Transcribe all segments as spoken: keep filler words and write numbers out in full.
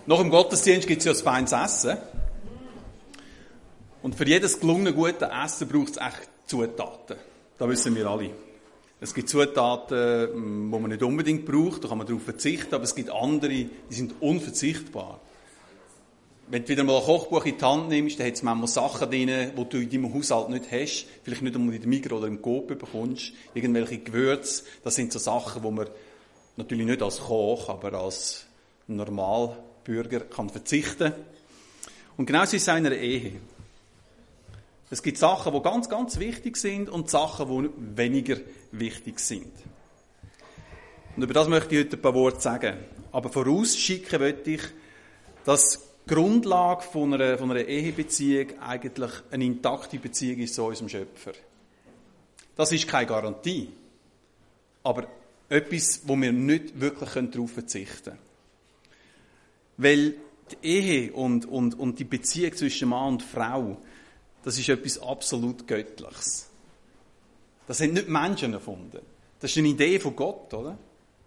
Nach dem Gottesdienst gibt es ja ein feines Essen. Und für jedes gelungene gute Essen braucht es echt Zutaten. Das wissen wir alle. Es gibt Zutaten, die man nicht unbedingt braucht, da kann man darauf verzichten, aber es gibt andere, die sind unverzichtbar. Wenn du wieder mal ein Kochbuch in die Hand nimmst, dann hat es manchmal Sachen drin, die du in deinem Haushalt nicht hast, vielleicht nicht einmal in der Migros oder im Coop bekommst, irgendwelche Gewürze. Das sind so Sachen, die man natürlich nicht als Koch, aber als Normalbürger kann verzichten. Und genauso ist es auch in einer Ehe. Es gibt Sachen, die ganz, ganz wichtig sind und Sachen, die weniger wichtig sind. Und über das möchte ich heute ein paar Worte sagen. Aber vorausschicken möchte ich, dass die Grundlage von einer, von einer Ehebeziehung eigentlich eine intakte Beziehung ist zu unserem Schöpfer. Das ist keine Garantie, aber etwas, wo wir nicht wirklich darauf verzichten können. Weil die Ehe und, und, und die Beziehung zwischen Mann und Frau, das ist etwas absolut Göttliches. Das sind nicht Menschen erfunden. Das ist eine Idee von Gott, oder?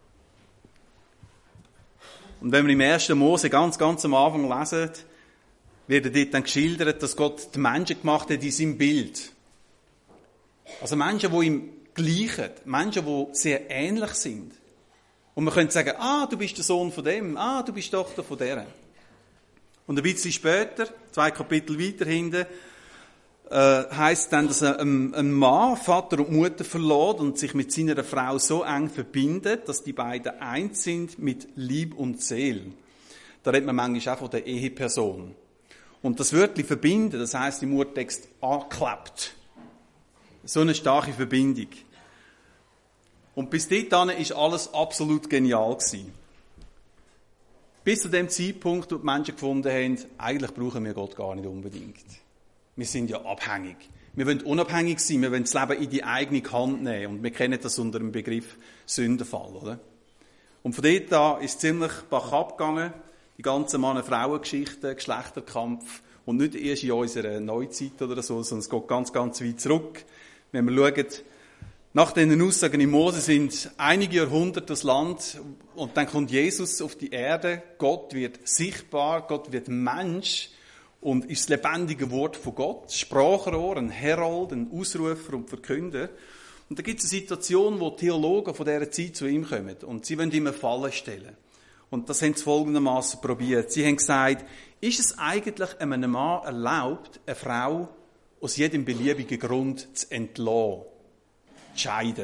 Und wenn wir im ersten Mose ganz, ganz am Anfang lesen, wird dort dann geschildert, dass Gott die Menschen gemacht hat in seinem Bild. Also Menschen, die ihm gleichen, Menschen, die sehr ähnlich sind. Und man könnte sagen, ah, du bist der Sohn von dem, ah, du bist die Tochter von der. Und ein bisschen später, zwei Kapitel weiter hinten, äh, heisst dann, dass ein, ein Mann Vater und Mutter verlässt und sich mit seiner Frau so eng verbindet, dass die beiden eins sind mit Lieb und Seele. Da redet man manchmal auch von der Eheperson. Und das Wörtchen verbinden, das heisst im Urtext anklappt. So eine starke Verbindung. Und bis dahin ist alles absolut genial gewesen. Bis zu dem Zeitpunkt, wo die Menschen gefunden haben, eigentlich brauchen wir Gott gar nicht unbedingt. Wir sind ja abhängig. Wir wollen unabhängig sein, wir wollen das Leben in die eigene Hand nehmen. Und wir kennen das unter dem Begriff Sündenfall, oder? Und von dort an ist es ziemlich bachab gegangen, die ganze Mann-Frauen-Geschichte, Geschlechterkampf. Und nicht erst in unserer Neuzeit oder so, sondern es geht ganz, ganz weit zurück. Wenn wir schauen, nach den Aussagen in Mose sind einige Jahrhunderte das Land und dann kommt Jesus auf die Erde. Gott wird sichtbar, Gott wird Mensch. Und ist das lebendige Wort von Gott, Sprachrohr, ein Herold, ein Ausrufer und Verkünder. Und da gibt es eine Situation, wo Theologen von dieser Zeit zu ihm kommen. Und sie wollen ihm eine Falle stellen. Und das haben sie folgendermaßen probiert. Sie haben gesagt, ist es eigentlich einem Mann erlaubt, eine Frau aus jedem beliebigen Grund zu entlassen, zu scheiden?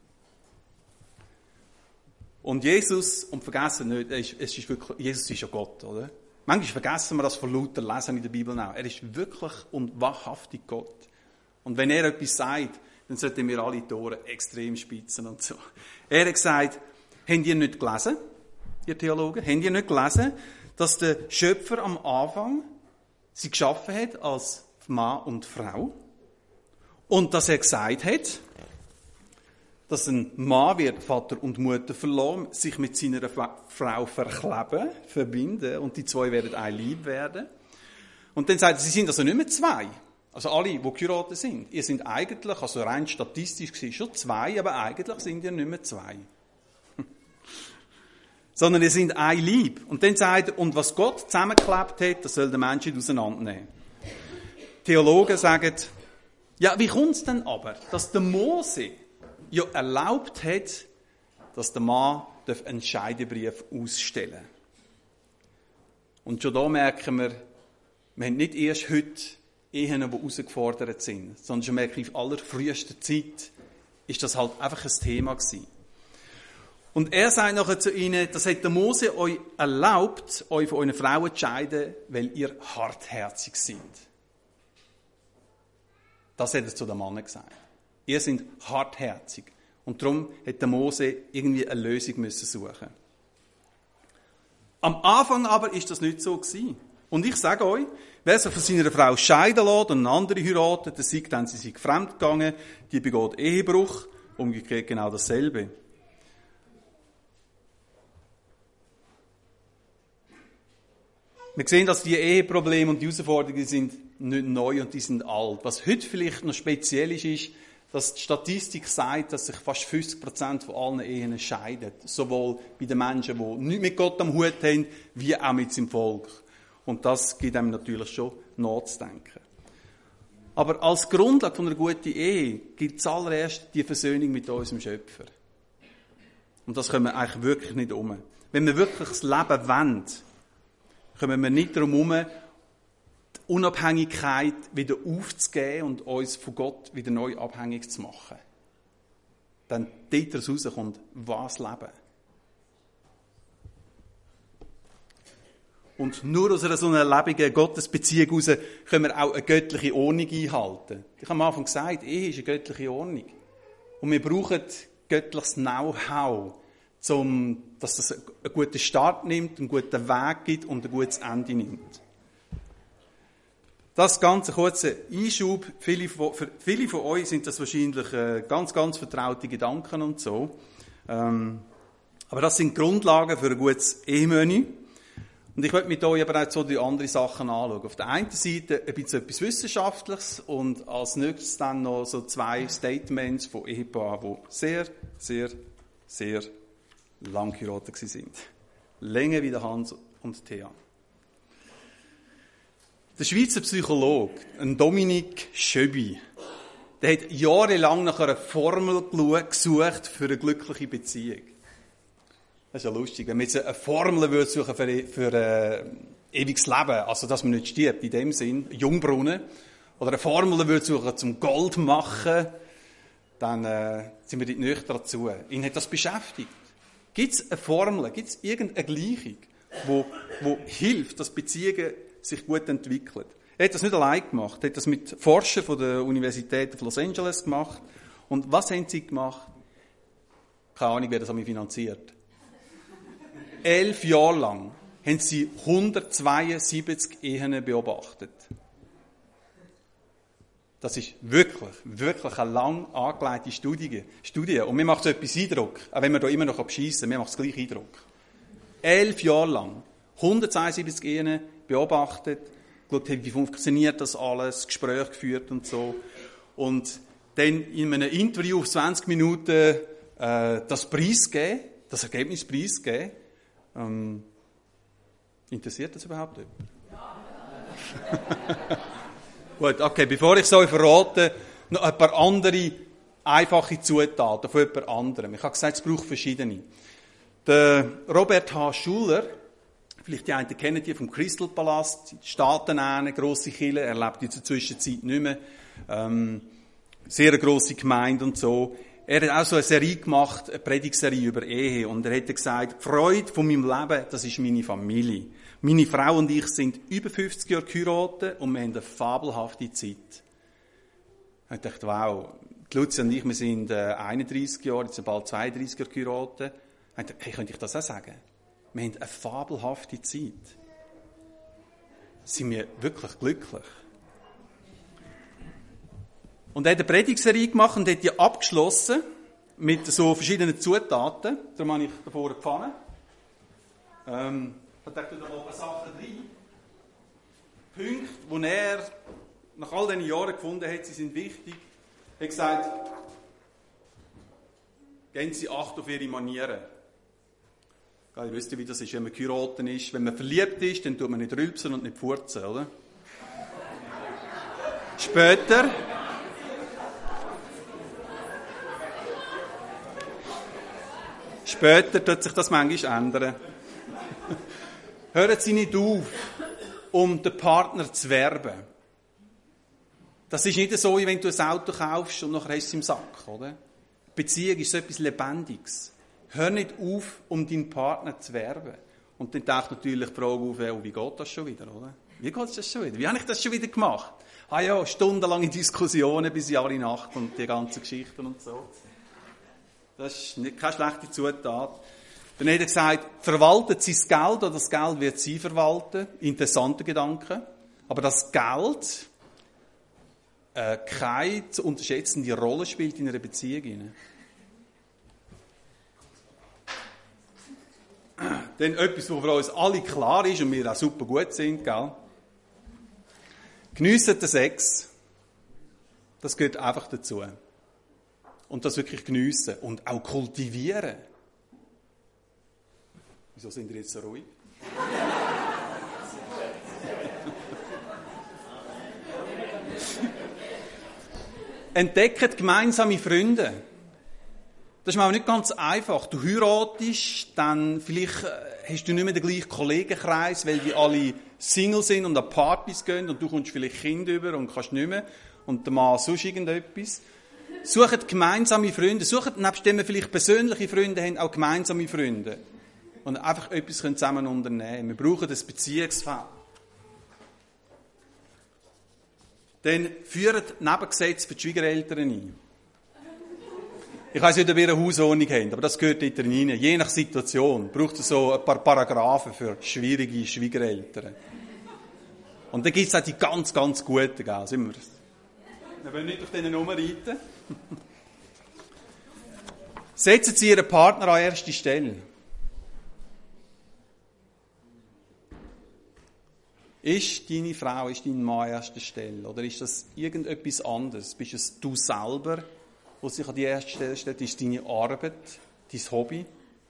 Und Jesus, und vergessen nicht, es ist wirklich, Jesus ist ja Gott, oder? Manchmal vergessen wir das von lauter Lesen in der Bibel auch. Er ist wirklich und wahrhaftig Gott. Und wenn er etwas sagt, dann sollten wir alle die Ohren extrem spitzen und so. Er hat gesagt, habt ihr nicht gelesen, ihr Theologen, habt ihr nicht gelesen, dass der Schöpfer am Anfang sie geschaffen hat als Mann und Frau? Und dass er gesagt hat, dass ein Mann wird Vater und Mutter verlassen, sich mit seiner Frau verkleben, verbinden und die zwei werden ein Leib werden. Und dann sagt er, sie sind also nicht mehr zwei. Also alle, die geheiratet sind. Ihr sind eigentlich, also rein statistisch gesehen, schon zwei, aber eigentlich sind ihr nicht mehr zwei. Sondern ihr sind ein Leib. Und dann sagt er, und was Gott zusammengeklebt hat, das soll der Mensch nicht auseinandernehmen. Theologen sagen, ja, wie kommt es denn aber, dass der Mose ja erlaubt hat, dass der Mann einen Scheidebrief ausstellen darf. Und schon da merken wir, wir haben nicht erst heute Ehen, die herausgefordert sind, sondern schon merken, in allerfrühester Zeit ist das halt einfach ein Thema gewesen. Und er sagt nachher zu ihnen, das hat der Mose euch erlaubt, euch von euren Frauen zu scheiden, weil ihr hartherzig seid. Das hat er zu den Männern gesagt. Ihr seid hartherzig. Und darum hat der Mose irgendwie eine Lösung müssen suchen. Am Anfang aber ist das nicht so gewesen. Und ich sage euch, wer sich von seiner Frau scheiden lässt und eine andere heiratet, der sagt dann, sie sei fremd gegangen, die begeht Ehebruch, umgekehrt genau dasselbe. Wir sehen, dass die Eheprobleme und die Herausforderungen sind nicht neu und die sind alt. Was heute vielleicht noch speziell ist, ist, dass die Statistik sagt, dass sich fast fünfzig Prozent von allen Ehen scheiden. Sowohl bei den Menschen, die nichts mit Gott am Hut haben, wie auch mit seinem Volk. Und das gibt einem natürlich schon nachzudenken. Aber als Grundlage von einer guten Ehe gibt es zuallererst die Versöhnung mit unserem Schöpfer. Und das können wir eigentlich wirklich nicht um. Wenn wir wirklich das Leben wollen, kommen wir nicht darum herum, die Unabhängigkeit wieder aufzugeben und uns von Gott wieder neu abhängig zu machen. Dann dort rauskommt, was Leben. Und nur aus einer so einer lebenden Gottesbeziehung heraus können wir auch eine göttliche Ordnung einhalten. Ich habe am Anfang gesagt, Ehe ist eine göttliche Ordnung. Und wir brauchen göttliches Know-how, um, dass das einen guten Start nimmt, einen guten Weg gibt und ein gutes Ende nimmt. Das ganze kurze Einschub, viele von, für viele von euch sind das wahrscheinlich äh, ganz, ganz vertraute Gedanken und so. Ähm, aber das sind Grundlagen für ein gutes Ehemenü. Und ich möchte mit euch aber auch so die anderen Sachen anschauen. Auf der einen Seite ein bisschen etwas Wissenschaftliches und als nächstes dann noch so zwei Statements von Ehepaaren, die sehr, sehr, sehr lang geheiratet sind. Länger wie der Hans und Thea. Der Schweizer Psychologe, ein Dominik Schöbi, der hat jahrelang nach einer Formel gesucht für eine glückliche Beziehung. Das ist ja lustig, wenn man jetzt eine Formel würde suchen für, für ein ewiges Leben, also dass man nicht stirbt, in dem Sinn, Jungbrunnen, oder eine Formel würde suchen zum Gold machen, dann äh, sind wir dort nicht dazu. Ihn hat das beschäftigt. Gibt es eine Formel, gibt es irgendeine Gleichung, wo, wo hilft, dass Beziehungen sich gut entwickeln? Er hat das nicht allein gemacht, er hat das mit Forschern von der Universität von Los Angeles gemacht. Und was haben sie gemacht? Keine Ahnung, wer das an mich finanziert. Elf Jahre lang haben sie hundertzweiundsiebzig Ehen beobachtet. Das ist wirklich, wirklich eine lang angelegte Studie. Studie. Und mir macht so etwas Eindruck, auch wenn wir da immer noch beschissen, mir macht es gleich Eindruck. Elf Jahre lang, hundertzweiundsiebzig Ehen beobachtet, geschaut, wie funktioniert das alles, Gespräche geführt und so. Und dann in einem Interview auf zwanzig Minuten äh, das Preis geben, das Ergebnis Preis geben. Ähm, interessiert das überhaupt jemand? Gut, okay, bevor ich es euch verrate, noch ein paar andere einfache Zutaten von jemand anderem. Ich habe gesagt, es braucht verschiedene. Der Robert H. Schuller, vielleicht die einen kennen die vom Crystal Palast, Staaten eine grosse Kirche, er lebt in der Zwischenzeit nicht mehr, ähm, sehr eine grosse Gemeinde und so. Er hat auch so eine Serie gemacht, eine Predigtserie über Ehe. Und er hat gesagt, die Freude von meinem Leben, das ist meine Familie. Meine Frau und ich sind über fünfzig Jahre geheiratet und wir haben eine fabelhafte Zeit. Ich dachte, wow, die Lucia und ich, wir sind einunddreissig Jahre, jetzt sind bald zweiunddreissig Jahre geheiratet. Ich dachte, hey, könnte ich das auch sagen? Wir haben eine fabelhafte Zeit. Sind wir wirklich glücklich? Und er hat eine Predigtserie gemacht und hat die abgeschlossen mit so verschiedenen Zutaten. Darum habe ich davor eine Pfanne. Ähm, ich dachte, da noch ein paar Sachen rein. Punkte, die er nach all diesen Jahren gefunden hat, sie sind wichtig. Er hat gesagt, geben Sie Acht auf Ihre Manieren. Ihr wisst ja, wie das ist, wenn man geheiratet ist. Wenn man verliebt ist, dann tut man nicht rülpsen und nicht furzen, oder? Später... Später tut sich das manchmal ändern. Hören Sie nicht auf, um den Partner zu werben. Das ist nicht so, wie wenn du ein Auto kaufst und nachher hast du es im Sack, oder? Beziehung ist so etwas Lebendiges. Hör nicht auf, um deinen Partner zu werben. Und dann taucht natürlich die Frage auf, oh, wie geht das schon wieder, oder? Wie geht das schon wieder? Wie habe ich das schon wieder gemacht? Ah ja, stundenlange Diskussionen bis Jahre Nacht und die ganzen Geschichten und so. Das ist nicht, keine schlechte Zutat. Dann hat er gesagt, verwaltet sein Geld oder das Geld wird sie verwalten. Interessanter Gedanke. Aber das Geld äh, keine zu unterschätzende Rolle spielt in einer Beziehung. Dann etwas, was für uns alle klar ist und wir auch super gut sind, gell? Geniessen den Sex. Das gehört einfach dazu. und das wirklich geniessen und auch kultivieren. Wieso sind ihr jetzt so ruhig? Entdeckt gemeinsame Freunde. Das ist mir auch nicht ganz einfach. Du heiratest, dann vielleicht hast du nicht mehr den gleichen Kollegenkreis, weil die alle Single sind und an Partys gehen und du kommst vielleicht Kinder über und kannst nicht mehr und der Mann sonst irgendetwas. Sucht gemeinsame Freunde. Sucht, nebst dem wir vielleicht persönliche Freunde haben, auch gemeinsame Freunde. Und einfach etwas zusammen unternehmen. Wir brauchen das Beziehungsfeld. Dann führt Nebengesetze für die Schwiegereltern ein. Ich weiss nicht, ob ihr eine Hausordnung habt, aber das gehört dort rein. Je nach Situation braucht es so ein paar Paragraphen für schwierige Schwiegereltern. Und dann gibt es auch die ganz, ganz guten, gell? Sind wir das? Wir wollen nicht auf diese Nummer reiten. Setzen Sie Ihren Partner an erste Stelle. Ist deine Frau, ist dein Mann an erster Stelle? Oder ist das irgendetwas anderes? Bist es du selber, wo sich an die erste Stelle steht? Ist es deine Arbeit, dein Hobby?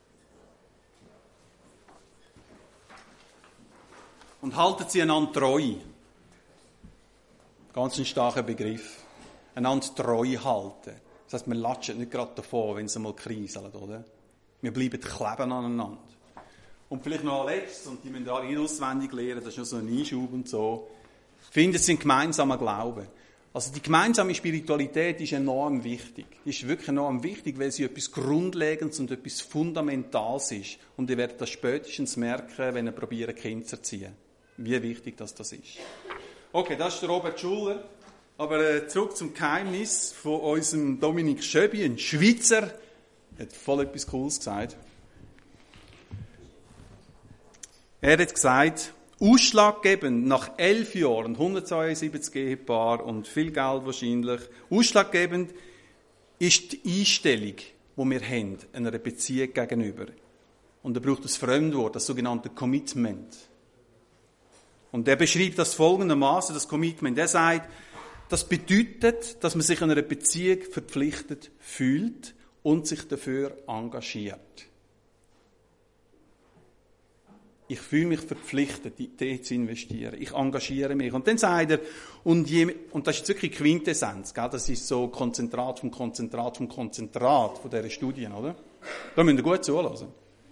Und halten Sie einander treu. Ganz ein starker Begriff. Einander treu halten. Das heisst, wir latschen nicht gerade davon, wenn es einmal kriselt, oder? Wir bleiben kleben aneinander. Und vielleicht noch ein letztes, und die müssen alle auswendig lernen, das ist nur so ein Einschub und so. Finden Sie einen gemeinsamen Glauben. Also die gemeinsame Spiritualität ist enorm wichtig. Die ist wirklich enorm wichtig, weil sie etwas Grundlegendes und etwas Fundamentales ist. Und ihr werdet das spätestens merken, wenn ihr probiert, Kinder zu erziehen. Wie wichtig das, das ist. Okay, das ist der Robert Schuller. Aber äh, zurück zum Geheimnis von unserem Dominik Schöbi, ein Schweizer. Er hat voll etwas Cooles gesagt. Er hat gesagt, ausschlaggebend nach elf Jahren, hundertzweiundsiebzig Ehepaare und viel Geld wahrscheinlich, ausschlaggebend ist die Einstellung, die wir haben, einer Beziehung gegenüber. Und er braucht das Fremdwort, das sogenannte Commitment. Und er beschreibt das folgendermaßen, das Commitment. Er sagt, das bedeutet, dass man sich einer Beziehung verpflichtet fühlt und sich dafür engagiert. Ich fühle mich verpflichtet, dort zu investieren. Ich engagiere mich. Und dann sagt er, und, je, und das ist jetzt wirklich Quintessenz, gell? Das ist so Konzentrat vom Konzentrat vom Konzentrat von dieser Studien, oder? Da müsst ihr gut zuhören.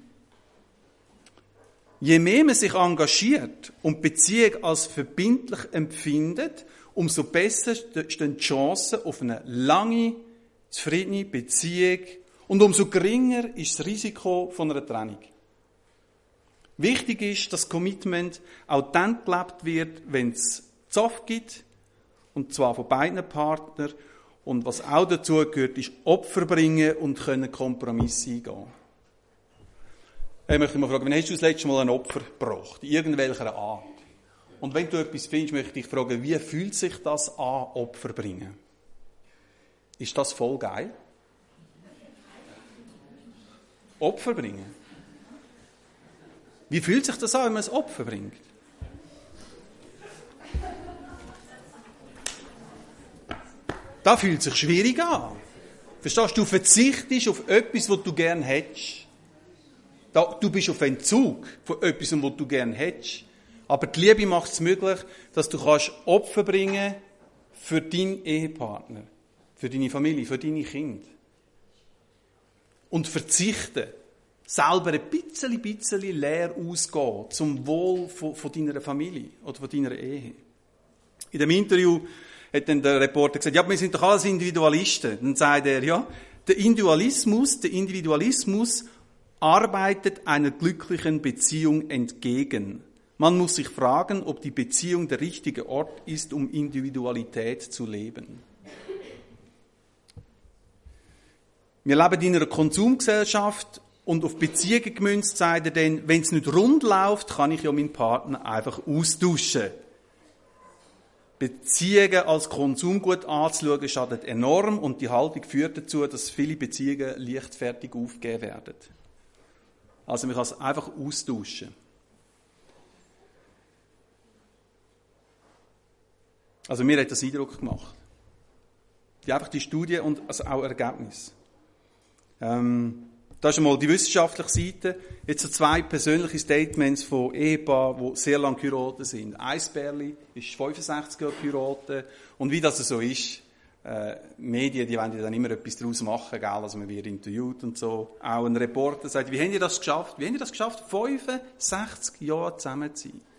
Je mehr man sich engagiert und Beziehung als verbindlich empfindet, umso besser stehen die Chancen auf eine lange, zufriedene Beziehung und umso geringer ist das Risiko von einer Trennung. Wichtig ist, dass Commitment auch dann gelebt wird, wenn es Zoff gibt, und zwar von beiden Partnern. Und was auch dazu gehört, ist Opfer bringen und können Kompromisse eingehen. Ich möchte mal fragen, wann hast du das letzte Mal ein Opfer gebracht? In irgendwelcher Art. Und wenn du etwas findest, möchte ich dich fragen, wie fühlt sich das an, Opfer bringen? Ist das voll geil? Opfer bringen? Wie fühlt sich das an, wenn man ein Opfer bringt? Das fühlt sich schwierig an. Verstehst du? Du verzichtest auf etwas, was du gerne hättest. Du bist auf Entzug von etwas, was du gerne hättest. Aber die Liebe macht es möglich, dass du kannst Opfer bringen für deinen Ehepartner, für deine Familie, für deine Kinder. Und verzichten. Selber ein bisschen, bisschen leer ausgehen, zum Wohl von, von deiner Familie oder von deiner Ehe. In dem Interview hat dann der Reporter gesagt, ja, wir sind doch alles Individualisten. Dann sagt er, ja, der Individualismus, der Individualismus arbeitet einer glücklichen Beziehung entgegen. Man muss sich fragen, ob die Beziehung der richtige Ort ist, um Individualität zu leben. Wir leben in einer Konsumgesellschaft und auf Beziehungen gemünzt, sagt er dann, wenn es nicht rund läuft, kann ich ja meinen Partner einfach austauschen. Beziehungen als Konsumgut anzuschauen, schadet enorm und die Haltung führt dazu, dass viele Beziehungen leichtfertig aufgegeben werden. Also man kann es einfach austauschen. Also mir hat das Eindruck gemacht. Die einfach die Studie und also auch Ergebnisse. Ähm, das ist einmal die wissenschaftliche Seite. Jetzt so zwei persönliche Statements von Ehepaaren, die sehr lange geheiratet sind. Eins Bärli ist fünfundsechzig Jahre geheiratet. Und wie das so ist, äh, Medien, die wollen ja dann immer etwas daraus machen, gell? Also man wird interviewt und so. Auch ein Reporter sagt, wie habt ihr das geschafft? Wie habt ihr das geschafft, fünfundsechzig Jahre zusammen zu sein?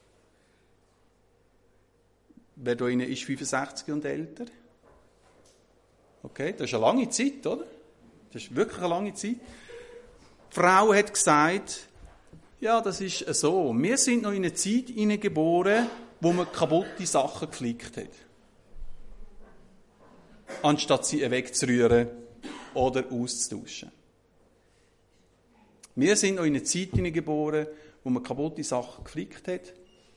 Wer da innen ist fünfundsechzig und älter? Okay, das ist eine lange Zeit, oder? Das ist wirklich eine lange Zeit. Die Frau hat gesagt, ja, das ist so. Wir sind noch in eine Zeit hineingeboren, wo man kaputte Sachen geflickt hat. Anstatt sie wegzurühren oder auszutauschen. Wir sind noch in eine Zeit hineingeboren, wo man kaputte Sachen geflickt hat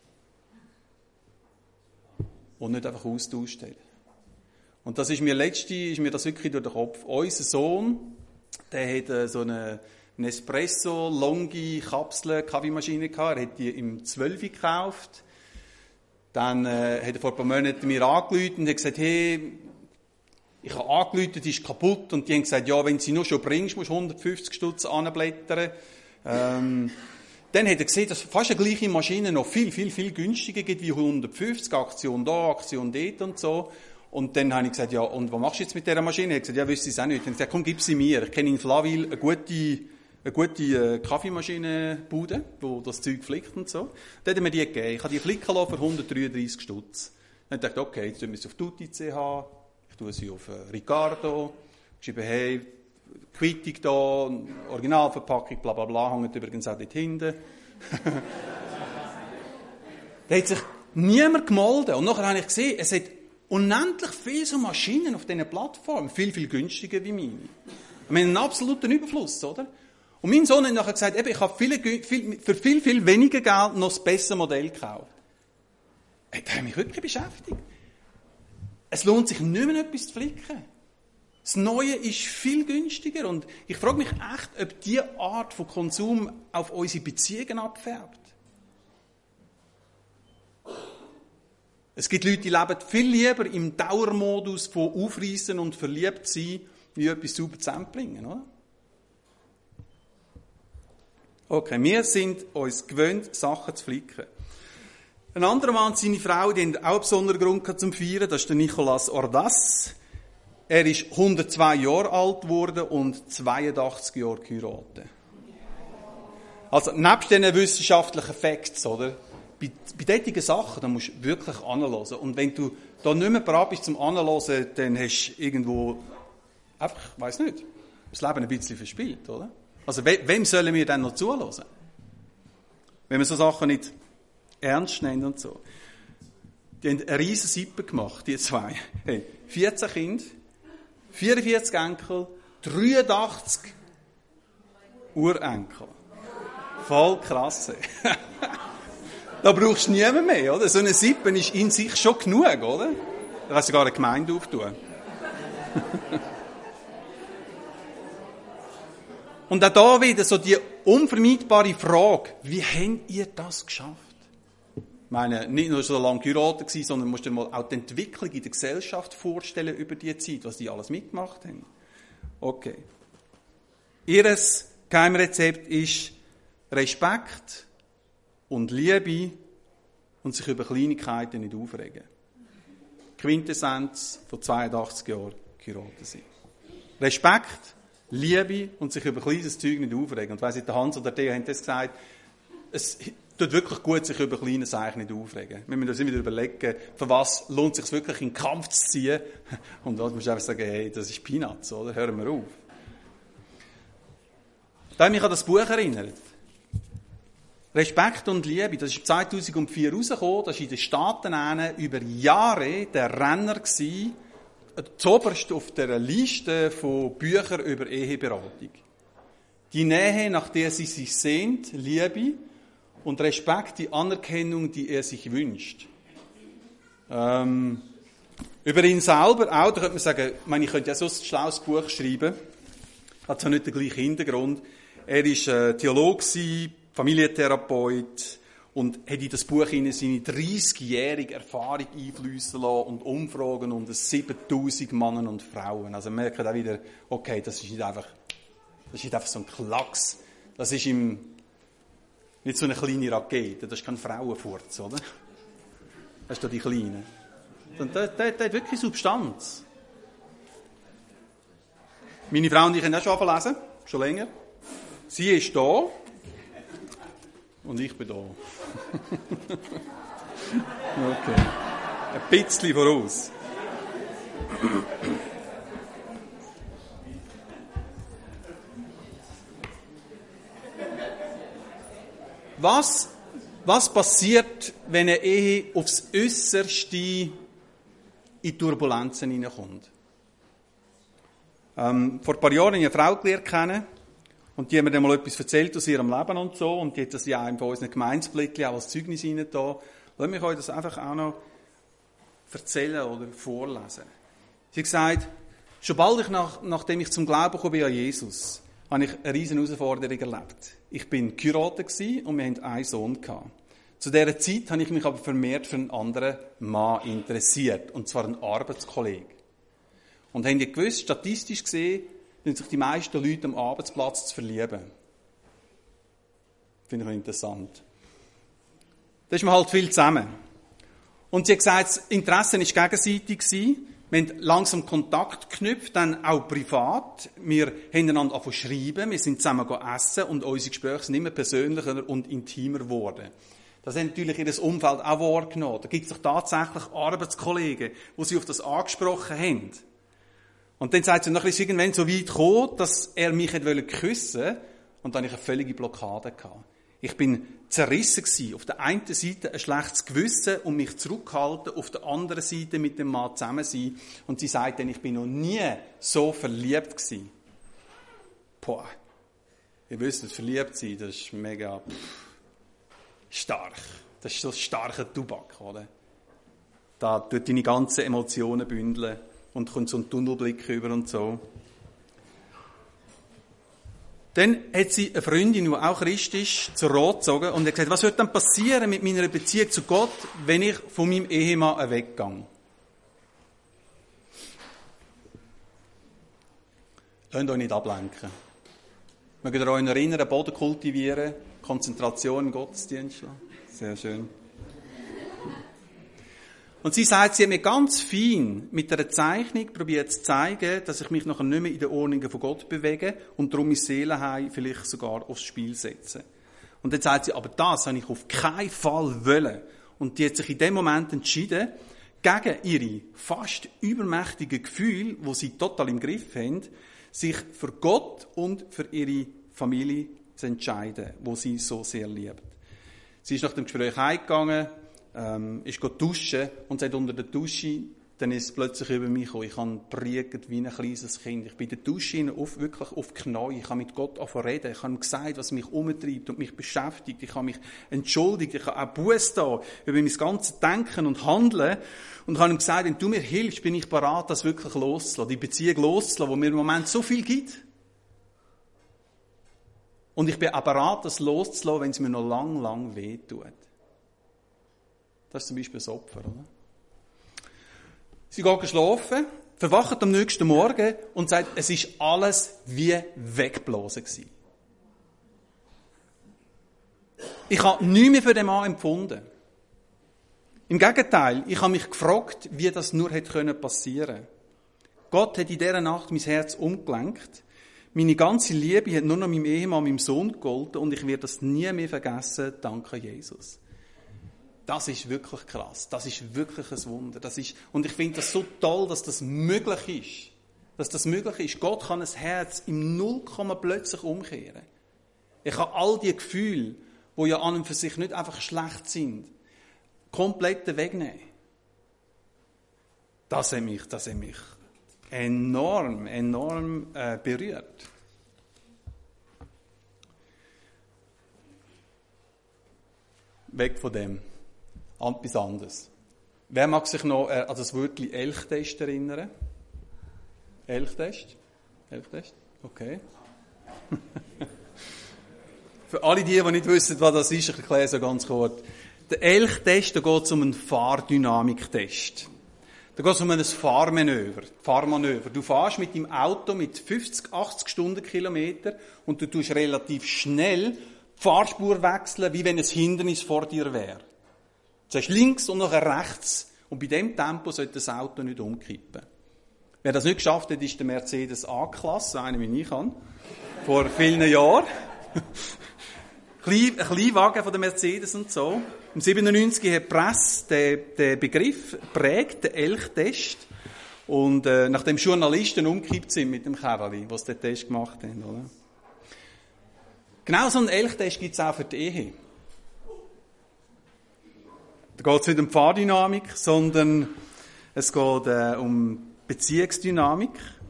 und nicht einfach austauscht hat. Und das ist mir letzte, ist mir das wirklich durch den Kopf. Unser Sohn, der hat so eine Nespresso Longi Kapsel Kaffeemaschine gehabt. Er hat die im zwölf gekauft. Dann äh, hat er vor ein paar Monaten mir angerufen und hat gesagt, hey, ich habe angerufen, die ist kaputt. Und die haben gesagt, ja, wenn du sie nur schon bringst, musst du hundertfünfzig Stutz anblättern. Ähm, Dann hat er gesehen, dass fast die gleiche Maschine noch viel, viel, viel günstiger gibt wie hundertfünfzig, Aktion da, Aktion dort und so. Und dann habe ich gesagt, ja, und was machst du jetzt mit dieser Maschine? Er hat gesagt, ja, wüsste ich es auch nicht. Und ich gesagt, komm, gib sie mir. Ich kenne in Flawil eine gute, eine gute äh, Kaffeemaschinenbude, wo das Zeug flickt und so. Dann hat er mir die gegeben. Ich habe die flicken lassen für hundertdreiunddreissig Stutz. Dann dachte ich, okay, jetzt tun wir sie auf Tutti C H, ich tue sie auf äh, Ricardo, schreibe, hey, Quittung da, Originalverpackung, bla bla bla, hängt übrigens auch dort hinten. Da hat sich niemand gemeldet. Und nachher habe ich gesehen, es hat unendlich viele so Maschinen auf diesen Plattformen, viel, viel günstiger wie meine. Wir haben einen absoluten Überfluss, oder? Und mein Sohn hat nachher gesagt, eben, ich habe viele, viel, für viel, viel weniger Geld noch das bessere Modell gekauft. Hey, das hat mich wirklich beschäftigt. Es lohnt sich nicht mehr, etwas zu flicken. Das Neue ist viel günstiger und ich frage mich echt, ob diese Art von Konsum auf unsere Beziehungen abfärbt. Es gibt Leute, die leben viel lieber im Dauermodus von Aufreissen und verliebt sein, wie etwas sauber zusammenbringen, oder? Okay, wir sind uns gewöhnt, Sachen zu flicken. Ein anderer Mann und seine Frau, die haben auch einen besonderen Grund zum Feiern, das ist der Nicolas Ordaz. Er ist hundertzwei Jahre alt geworden und zweiundachtzig Jahre geheiratet. Also, nebst diesen wissenschaftlichen Facts, oder? Bei, bei solchen Sachen, da musst du wirklich anhören. Und wenn du da nicht mehr bereit bist zum Anhören, dann hast du irgendwo, einfach, ich weiss nicht, das Leben ein bisschen verspielt, oder? Also, we, wem sollen wir dann noch zuhören? Wenn wir so Sachen nicht ernst nehmen und so. Die haben eine riesen Sippe gemacht, die zwei. Hey, vierzehn Kinder, vierundvierzig Enkel, dreiundachtzig Urenkel. Voll krass. Da brauchst du niemand mehr, oder? So eine Sippe ist in sich schon genug, oder? Da kannst du sogar eine Gemeinde auftun. Und auch da wieder so die unvermeidbare Frage, wie habt ihr das geschafft? Ich meine, nicht nur so lange geheiratet gewesen, sondern musst dir mal auch die Entwicklung in der Gesellschaft vorstellen über die Zeit, was die alles mitgemacht haben. Okay. Ihres Geheimrezept ist Respekt und Liebe und sich über Kleinigkeiten nicht aufregen. Quintessenz von zweiundachtzig Jahren geheiratet sein. Respekt, Liebe und sich über kleines Zeug nicht aufregen. Und weiss ich, der Hans oder der haben das gesagt, es tut wirklich gut, sich über kleine Sachen nicht aufregen. Wir müssen uns immer überlegen, für was lohnt es sich wirklich in den Kampf zu ziehen. Und was musst du einfach sagen, hey, das ist Peanuts, oder? Hören wir auf. Da hat mich an das Buch erinnert. Respekt und Liebe, das ist zweitausendvier rausgekommen, das war in den Staaten über Jahre der Renner gewesen, zuoberst auf der Liste von Büchern über Eheberatung. Die Nähe, nach der sie sich sehnt, Liebe und Respekt, die Anerkennung, die er sich wünscht. Ähm, über ihn selber auch, da könnte man sagen, ich meine, ich könnte ja so ein schlaues Buch schreiben, hat zwar nicht den gleichen Hintergrund. Er war äh, Theologe, Familientherapeut und hat in das Buch seine dreißigjährige Erfahrung einfließen lassen und Umfragen unter siebentausend Männer und Frauen. Also wir merken auch wieder, okay, das ist nicht einfach, das ist nicht einfach so ein Klacks. Das ist im, nicht so eine kleine Rakete, das ist kein Frauenfurz, oder? Das ist doch die kleine. Und der, der, der hat wirklich Substanz. Meine Frau und ich haben auch schon lesen, schon länger. Sie ist da und ich bin da. Okay. Ein bisschen voraus. Was, was passiert, wenn eine Ehe aufs Äusserste in Turbulenzen hineinkommt? Ähm, vor ein paar Jahren habe ich eine Frau gelernt kennen und die hat mir dann mal etwas erzählt aus ihrem Leben und so und die hat das ja auch in unseren Gemeindeblättchen auch als Zeugnis rein da. Lass mich euch das einfach auch noch erzählen oder vorlesen. Sie hat gesagt, schon bald ich nach, nachdem ich zum Glauben gekommen bin an Jesus, habe ich eine riesen Herausforderung erlebt. Ich bin geheiratet und wir hatten einen Sohn gehabt. Zu dieser Zeit habe ich mich aber vermehrt für einen anderen Mann interessiert, und zwar einen Arbeitskollegen. Und haben die gewusst, statistisch gesehen, sind sich die meisten Leute am Arbeitsplatz zu verlieben. Finde ich auch interessant. Da ist man halt viel zusammen. Und sie hat gesagt, das Interesse war gegenseitig. Wir haben langsam Kontakt geknüpft, dann auch privat. Wir haben einander angefangen zu schreiben, wir sind zusammen essen und unsere Gespräche sind immer persönlicher und intimer geworden. Das hat natürlich ihr Umfeld auch wahrgenommen. Da gibt es doch tatsächlich Arbeitskollegen, die sie auf das angesprochen haben. Und dann sagt sie, noch ist irgendwann so weit gekommen, dass er mich küssen wollte. Und dann hatte ich eine völlige Blockade gehabt. Ich bin zerrissen gewesen. Auf der einen Seite ein schlechtes Gewissen und mich zurückhalten, auf der anderen Seite mit dem Mann zusammen sein. Und sie sagt dann, ich bin noch nie so verliebt gewesen. Boah. Ihr wisst, verliebt sein, das ist mega pff, stark. Das ist so ein starker Tubak, oder? Da tut deine ganzen Emotionen bündeln und kommt so ein Tunnelblick über und so. Dann hat sie eine Freundin, die auch Christ ist, zur Rat gezogen und hat gesagt, was wird dann passieren mit meiner Beziehung zu Gott, wenn ich von meinem Ehemann weggehe? Lasst euch nicht ablenken. Mögt ihr euch erinnern, Boden kultivieren, Konzentration im Gottesdienst. Sehr schön. Und sie sagt, sie hat mir ganz fein mit einer Zeichnung probiert zu zeigen, dass ich mich nachher nicht mehr in den Ordnungen von Gott bewege und darum meine Seelenheim vielleicht sogar aufs Spiel setze. Und dann sagt sie, aber das habe ich auf keinen Fall wollen. Und die hat sich in dem Moment entschieden, gegen ihre fast übermächtigen Gefühle, die sie total im Griff haben, sich für Gott und für ihre Familie zu entscheiden, wo sie so sehr liebt. Sie ist nach dem Gespräch heimgegangen, ähm, ist duschen und sagt unter der Dusche, dann ist es plötzlich über mich gekommen. Ich habe gepriegt wie ein kleines Kind. Ich bin in der Dusche auf, wirklich auf Knie. Ich habe mit Gott angefangen reden. Ich habe ihm gesagt, was mich umtreibt und mich beschäftigt. Ich habe mich entschuldigt. Ich habe auch Buße da über mein ganzes Denken und Handeln. Und habe ihm gesagt, wenn du mir hilfst, bin ich bereit, das wirklich loszulassen. Die Beziehung loszulassen, wo mir im Moment so viel gibt. Und ich bin auch bereit, das loszulassen, wenn es mir noch lang, lang weh tut. Das ist zum Beispiel ein Opfer, oder? Sie geht schlafen, verwacht am nächsten Morgen und sagt, es ist alles wie weggeblasen gewesen. Ich habe nichts mehr für den Mann empfunden. Im Gegenteil, ich habe mich gefragt, wie das nur hätte passieren können. Gott hat in dieser Nacht mein Herz umgelenkt. Meine ganze Liebe hat nur noch meinem Ehemann, meinem Sohn gegolten und ich werde das nie mehr vergessen, danke Jesus. Das ist wirklich krass. Das ist wirklich ein Wunder. Das ist, und ich finde das so toll, dass das möglich ist. Dass das möglich ist. Gott kann ein Herz im Nullkomma plötzlich umkehren. Er kann all die Gefühle, die ja an und für sich nicht einfach schlecht sind, komplett wegnehmen. Das hat mich, das hat mich enorm, enorm äh, berührt. Weg von dem. Etwas anderes. Wer mag sich noch äh, an das Wörtchen Elchtest erinnern? Elchtest? Elchtest? Okay. Für alle die, die nicht wissen, was das ist, ich erkläre es so ganz kurz. Der Elchtest, da geht es um einen Fahrdynamiktest. Da geht es um ein Fahrmanöver, Fahrmanöver. Du fährst mit deinem Auto mit fünfzig, achtzig Stundenkilometer und du tust relativ schnell die Fahrspur wechseln, wie wenn ein Hindernis vor dir wäre. Zuerst links und nachher rechts. Und bei diesem Tempo sollte das Auto nicht umkippen. Wer das nicht geschafft hat, ist der Mercedes A-Klasse, einer wie ich kann, vor vielen Jahren. Ein Kleinwagen von der Mercedes und so. Im siebenundneunzig hat die Presse den, den Begriff geprägt, den Elchtest. Und äh, nachdem Journalisten umgekippt sind mit dem Kerli, die den Test gemacht haben. Oder? Genau so einen Elchtest gibt es auch für die Ehe. Da geht es nicht um Fahrdynamik, sondern es geht äh, um Beziehungsdynamik.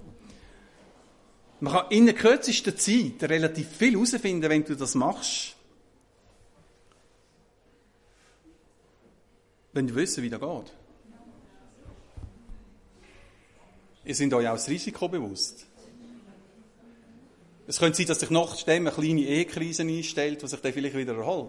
Man kann in der kürzesten Zeit relativ viel herausfinden, wenn du das machst. Wenn du wissen, wie das geht. Ihr seid euch auch das Risiko bewusst. Es könnte sein, dass sich nachdem eine kleine Ehekrise einstellt, die sich dann vielleicht wieder erholt.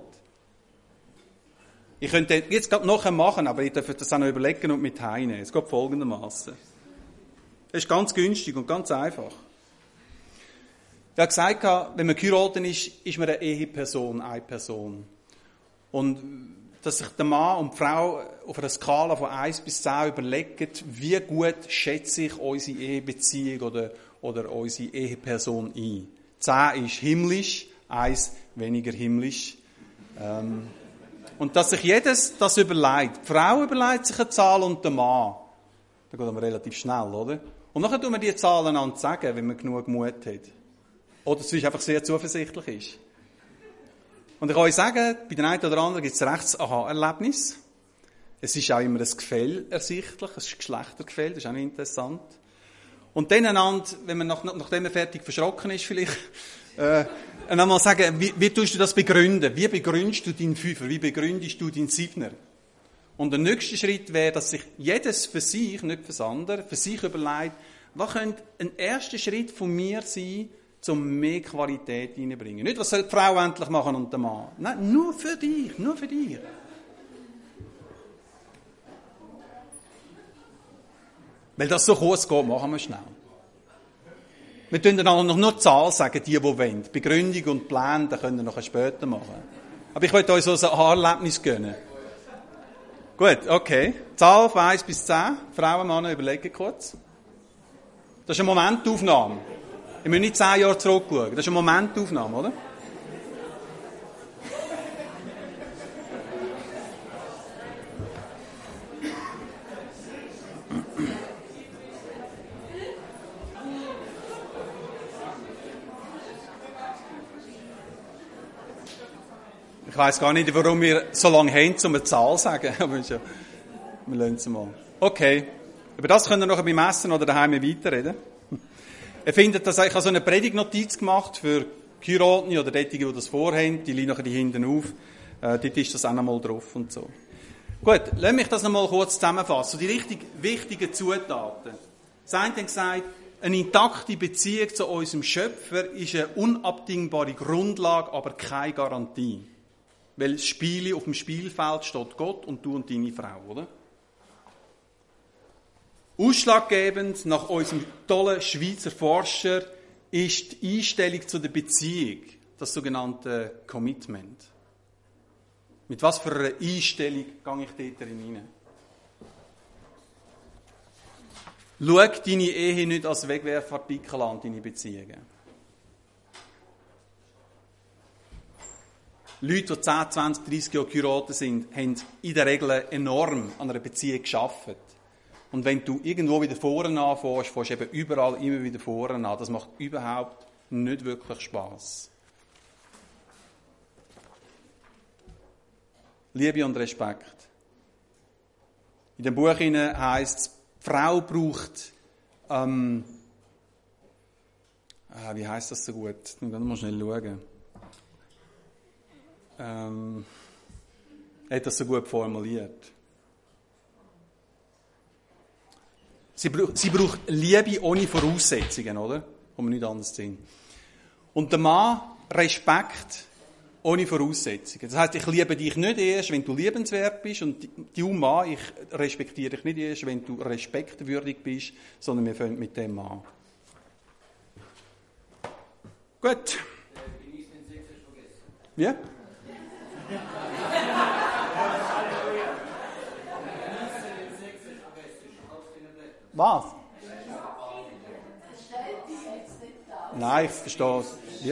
Ich könnte jetzt gerade nachher machen, aber ich darf das auch noch überlegen und mit heimnehmen. Es geht folgendermaßen. Es ist ganz günstig und ganz einfach. Ich habe gesagt, wenn man geheiratet ist, ist man eine Eheperson, eine Person. Und dass sich der Mann und die Frau auf einer Skala von eins bis zehn überlegen, wie gut schätze ich unsere Ehebeziehung oder, oder unsere Eheperson ein. zehn ist himmlisch, eins weniger himmlisch. Ähm, und dass sich jedes das überlegt. Die Frau überlegt sich eine Zahl und der Mann. Da geht man relativ schnell, oder? Und nachher tun wir die Zahlen an sagen, wenn man genug Mut hat. Oder sonst einfach sehr zuversichtlich ist. Und ich kann euch sagen, bei den einen oder anderen gibt es ein rechtes Aha-Erlebnis. Es ist auch immer ein Gefäll ersichtlich, es ist ein Geschlechtergefäll, das ist auch nicht interessant. Und dann einander, wenn man nach, nachdem man fertig verschrocken ist vielleicht, äh, einmal sagen, wie, wie tust du das begründen? Wie begründest du deinen Fünfer? Wie begründest du deinen Siebner? Und der nächste Schritt wäre, dass sich jedes für sich, nicht für das andere, für sich überlegt, was könnte ein erster Schritt von mir sein, um mehr Qualität reinzubringen. Nicht, was soll die Frau endlich machen und der Mann. Nein, nur für dich, nur für dich. Weil das so kurz geht, machen wir schnell. Wir können dann noch nur Zahlen sagen, die, die wollen. Begründung und Pläne, das können wir noch später machen. Aber ich wollte euch so ein Haarerlebnis gönnen. Gut, okay. Zahl von eins bis zehn. Frauen, Männer, überlegen kurz. Das ist eine Momentaufnahme. Wir müssen nicht zehn Jahre zurückschauen. Das ist eine Momentaufnahme, oder? Ich weiss gar nicht, warum wir so lange haben, um eine Zahl zu sagen. Aber ja, wir lassen es mal. Okay. Über das können wir nachher beim Essen oder daheim weiterreden. Ihr findet das, ich habe so eine Predigtnotiz gemacht für Heiratende oder diejenigen, die das vorhaben. Die liegen nachher die hinten auf. Äh, dort ist das auch noch mal drauf und so. Gut, lass mich das noch mal kurz zusammenfassen. So die richtig wichtigen Zutaten. Das eine hat gesagt, eine intakte Beziehung zu unserem Schöpfer ist eine unabdingbare Grundlage, aber keine Garantie. Weil das Spiel, auf dem Spielfeld steht Gott und du und deine Frau, oder? Ausschlaggebend nach unserem tollen Schweizer Forscher ist die Einstellung zu der Beziehung, das sogenannte Commitment. Mit was für einer Einstellung gehe ich dort hinein? Schau deine Ehe nicht als Wegwerfartikel an, deine Beziehungen. Leute, die zehn, zwanzig, dreissig Jahre geheiratet sind, haben in der Regel enorm an einer Beziehung gearbeitet. Und wenn du irgendwo wieder vorne anfängst, fängst du eben überall immer wieder vorne an. Das macht überhaupt nicht wirklich Spass. Liebe und Respekt. In dem Buch heisst es, die Frau braucht, ähm, ah, wie heisst das so gut? Ich muss mal schnell schauen. Ähm, er hat das so gut formuliert. Sie braucht, sie braucht Liebe ohne Voraussetzungen, oder? Wo wir nicht anders sind. Und der Mann Respekt ohne Voraussetzungen. Das heisst, ich liebe dich nicht erst, wenn du liebenswert bist, und du Mann, ich respektiere dich nicht erst, wenn du respektwürdig bist, sondern wir fangen mit dem an. Gut. Wie? Was? Nein, ich verstehe es. Wie?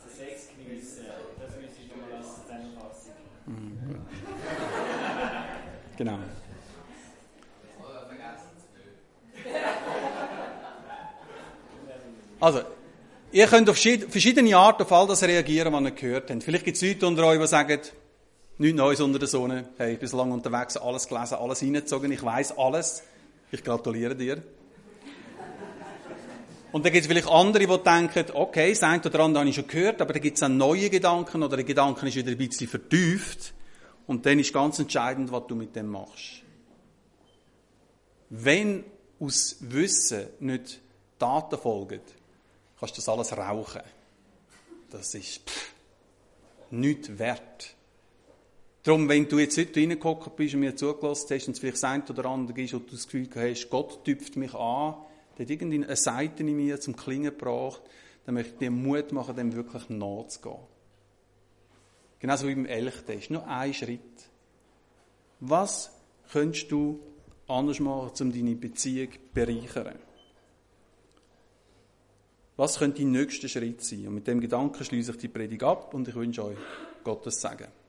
Mhm. Genau. Also, ihr könnt auf verschiedene Arten auf all das reagieren, was ihr gehört habt. Vielleicht gibt es Leute unter euch, die sagen, nichts Neues unter der Sonne. Hey, ich bin so lange unterwegs, alles gelesen, alles reingezogen, ich weiss alles. Ich gratuliere dir. Und dann gibt es vielleicht andere, die denken, okay, das eine oder andere habe ich schon gehört, aber dann gibt es auch neue Gedanken, oder der Gedanke ist wieder ein bisschen vertieft. Und dann ist ganz entscheidend, was du mit dem machst. Wenn aus Wissen nicht Taten folgen, kannst du das alles rauchen. Das ist pff, nichts wert. Darum, wenn du jetzt heute reingehockt bist und mir zugelassen hast und es vielleicht das eine oder andere gibt und du das Gefühl hast, Gott tüpft mich an, der hat irgendeine Seite in mir zum Klingen gebracht, dann möchte ich dir Mut machen, dem wirklich nachzugehen. Genauso wie beim Elchtest. Nur ein Schritt. Was könntest du anders machen, um deine Beziehung zu bereichern? Was könnte dein nächster Schritt sein? Und mit dem Gedanken schließe ich die Predigt ab und ich wünsche euch Gottes Segen.